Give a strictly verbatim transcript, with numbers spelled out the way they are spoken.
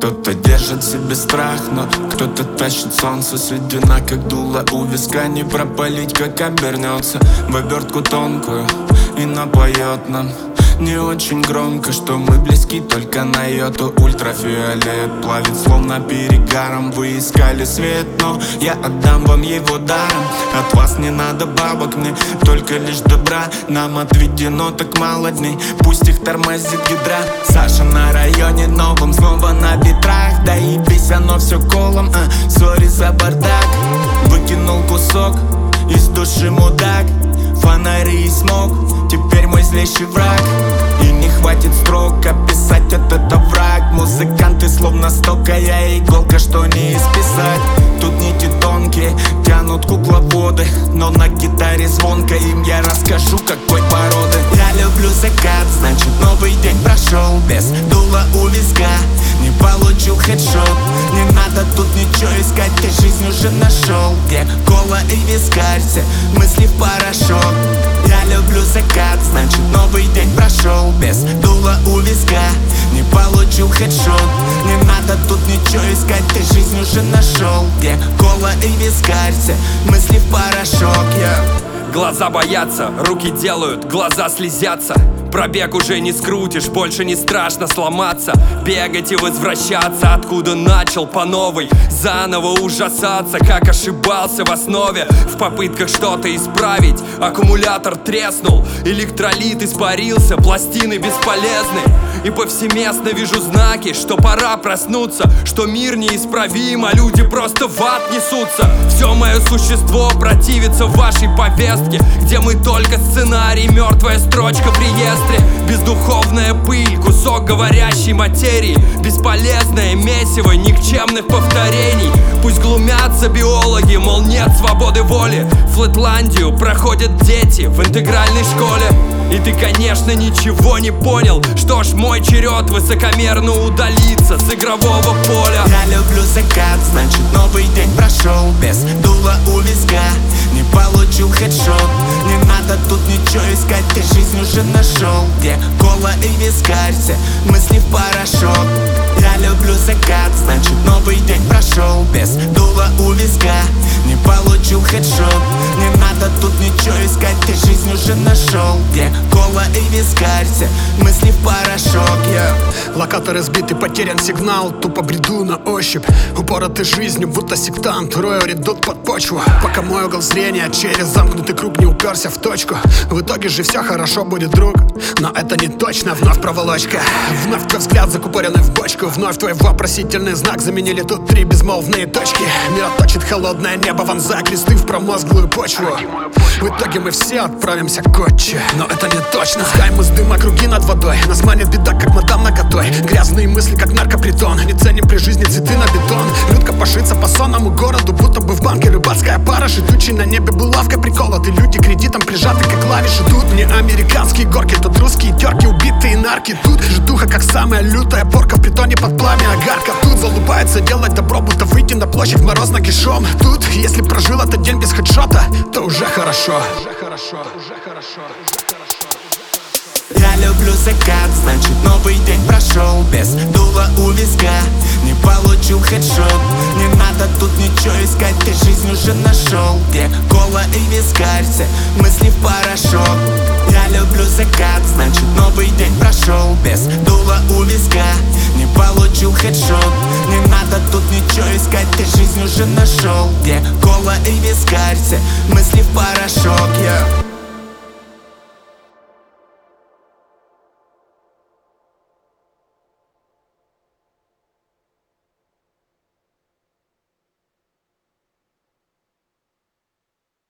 Кто-то держит в себе страх, но кто-то тащит солнце. Сведена, как дуло у виска, не пропалить, как обернется в обертку тонкую и напоет нам не очень громко, что мы близки только на йоту. Ультрафиолет плавит словно перегаром. Вы искали свет, но я отдам вам его даром. От вас не надо бабок, мне только лишь добра. Нам отведено так мало дней, пусть их тормозит гидра. Саша на районе новом, снова на ветрах. Да и бись, оно все колом, а, сори за бардак. Выкинул кусок из души мудак. Фонари и смог, теперь мой злейший враг. И не хватит строк описать этот овраг. Музыканты словно стокая иголка, что не исписать. Тут нити тонкие, тянут кукловоды, но на гитаре звонко им я расскажу, какой породы. Я люблю закат, значит новый день прошел. Без дула у виска, не получил хедшот. Не надо тут ничего искать, ты жизнь уже нашел. Где кола и вискарь, все мысли в порошок. Я люблю закат, значит новый день прошел. Без дула у виска, не получил хедшот. Не надо тут ничего искать, ты жизнь уже нашел. Где кола и вискарь, все мысли в порошок, yeah. Глаза боятся, руки делают, глаза слезятся. Пробег уже не скрутишь, больше не страшно сломаться. Бегать и возвращаться, откуда начал по новой. Заново ужасаться, как ошибался в основе. В попытках что-то исправить аккумулятор треснул, электролит испарился, пластины бесполезны. И повсеместно вижу знаки, что пора проснуться, что мир неисправим, а люди просто в ад несутся. Все мое существо противится вашей повестке, где мы только сценарий, мертвая строчка в реестре. Бездуховная пыль, кусок говорящей материи, бесполезное месиво никчемных повторений. Пусть глумятся биологи, мол нет свободы воли. Флетландию проходят дети в интегральной школе. И ты, конечно, ничего не понял. Что ж, мой черед высокомерно удалиться с игрового поля. Я люблю закат, значит новый день прошел. Без дула у виска, не получил хедшот. Не надо тут ничего искать, ты жизнь уже нашел. Где кола и вискарь, все мысли в порошок. Я люблю закат, значит новый день прошел. Без дула у виска, не получил хедшот. Не надо тут ничего искать, ты жизнь уже нашел. Где кола и вискарь, все мысли в порошок, yeah. Локаторы сбиты, потерян сигнал, тупо бреду на ощупь. Упоротый жизнью, будто сектант, рою редут под почву. Пока мой угол зрения через замкнутый круг не уперся в точку. В итоге же все хорошо будет, друг. Но это не точно, вновь проволочка. Вновь твой взгляд закупоренный в бочку. Вновь твой вопросительный знак заменили тут три безмолвные точки. Мироточит холодное небо, вонзая кресты в промозглую почву. В итоге мы все отправимся к отче. Но это не точно. Пускай мы с дыма круги над водой. Нас манит беда, как мадам наготой. Грязные мысли, как наркопритон. Не ценим при жизни цветы на бетон. Людка пошится по сонному городу, будто бы в банке рыбацкая пара. Шитучий на небе булавкой приколоты. Люди кредитом прижаты, как клавиши. Тут не американские горки, тут русские терки, убитые нарки. Тут житуха, как самая лютая порка в притоне под пламя огарка. Тут залупается делать добро, будто выйти на площадь в мороз нагишом. Тут, если прожил этот день без хедшота, то уже хорошо. Уже хорошо, уже хорошо. Я люблю закат, значит новый день прошел. Без дула у виска, не получил хедшот. Не надо тут ничего искать, ты жизнь уже нашел. Где кола и вискарь, все мысли в порошок. Я люблю закат, значит новый день прошел. Без дула у виска, не получил хедшот. Не надо тут ничего искать, ты жизнь уже нашел. Где кола и вискарь, все мысли в порошок, yeah.